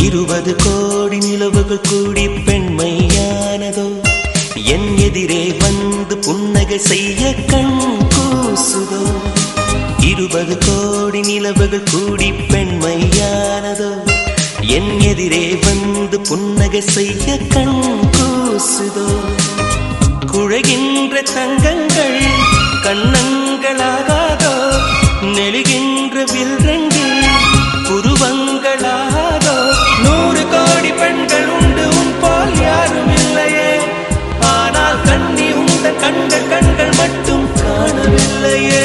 20 கோடி நிலவுகள் கூடி பெண்மையானதோ என் எதிரே வந்து புன்னகை செய்ய கண் கூசுதோ 20 கோடி நிலவுகள் கூடி பெண்மையானதோ என் எதிரே வந்து புன்னகை செய்ய கண் கூசுதோ குழைகின்ற தங்கங்கள் கண்ணங்களாகாதோ நெழுகின்ற வில்ரங்கில் புருவங்களாகாதோ 100 கோடி பெண்கள் உண்டு உன் போல் யாரும் இல்லையே ஆனால் கண்ணி உந்த கண்கள் மட்டும் காணவில்லையே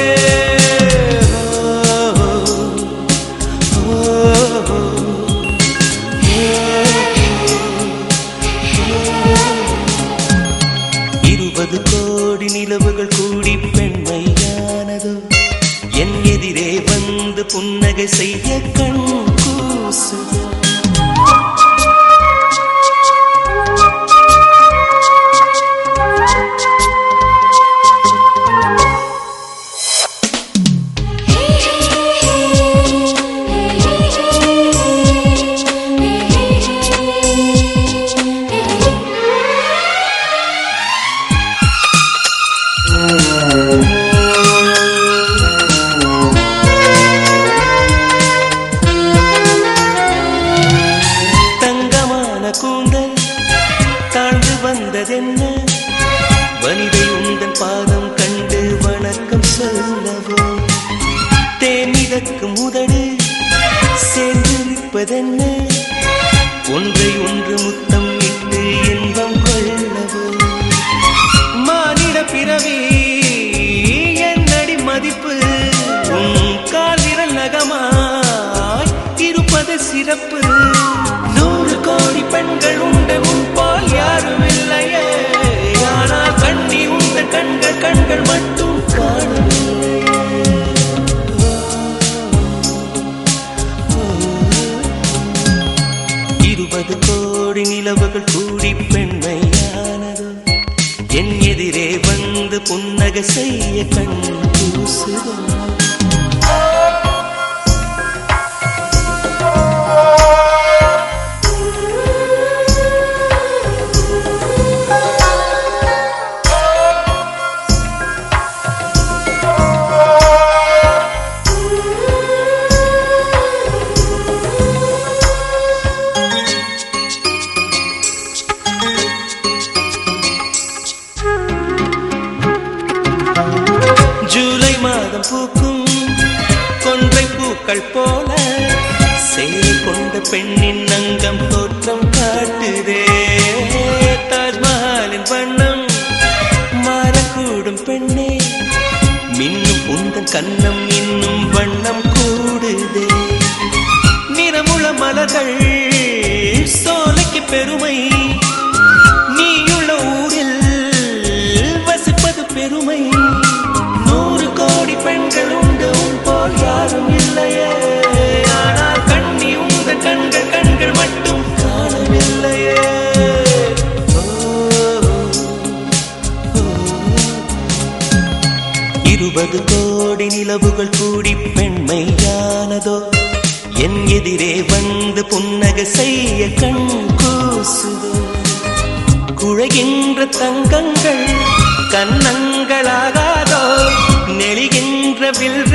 கோடி நிலவுகள் கூடி பெண்மையானதோ என் எதிரே வந்து புன்னகை செய்ய கண் கூசுதோ தங்கமான கூந்தல் தாழ்ந்து வந்ததென்ன வனிதை உந்தன் பாதம் கண்டு வணக்கம் சொல்லவோ தேனிதற்கு முதடு சேர்ந்திருப்பதென்ன ஒன்றை ஒன்று முத்தம் இட்டு இன்பம் கொள்ளவோ மானிட பிறவி என்னடி மதிப்பு உன் கால் விரல் நகமாய் இருப்பது சிறப்பு 100 கோடி பெண்கள் உண்டு உன் போல் யாரும் இல்லையே ஆனால் கண்ணி உந்த கண்கள் மட்டும் காணவில்லையே 20 கோடி நிலவுகள் கூடி பெண்மையானதோ என் எதிரே வந்து புன்னகை செய்ய கண் கூசுதோ ஜூலை மாதம் பூக்கும் கொன்றை பூக்கள் போல சேலை கொண்ட பெண்ணின் அங்கம் தோற்றம் காட்டுதே தாஜ்மஹாலின் வண்ணம் மாறக்கூடும் பெண்ணே மின்னும் உந்தன் கண்ணம் இன்னும் வண்ணம் கூடுதே நிறமுள மலர்கள் சோலைக்கு பெருமை நீயுள்ள ஊரில் வசிப்பது பெருமை 100 கோடி பெண்கள் உண்டு உன் போல் யாரும் இல்லையே ஆனால் கண்ணி உந்த கண்கள் மட்டும் காணவில்லையே 20 கோடி நிலவுகள் கூடி பெண்மையானதோ என் எதிரே வந்து புன்னகை செய்ய கண் கூசுதோ குழைகின்ற தங்கங்கள் கண்ணங்களாகாதோ நெழுகின்ற வில்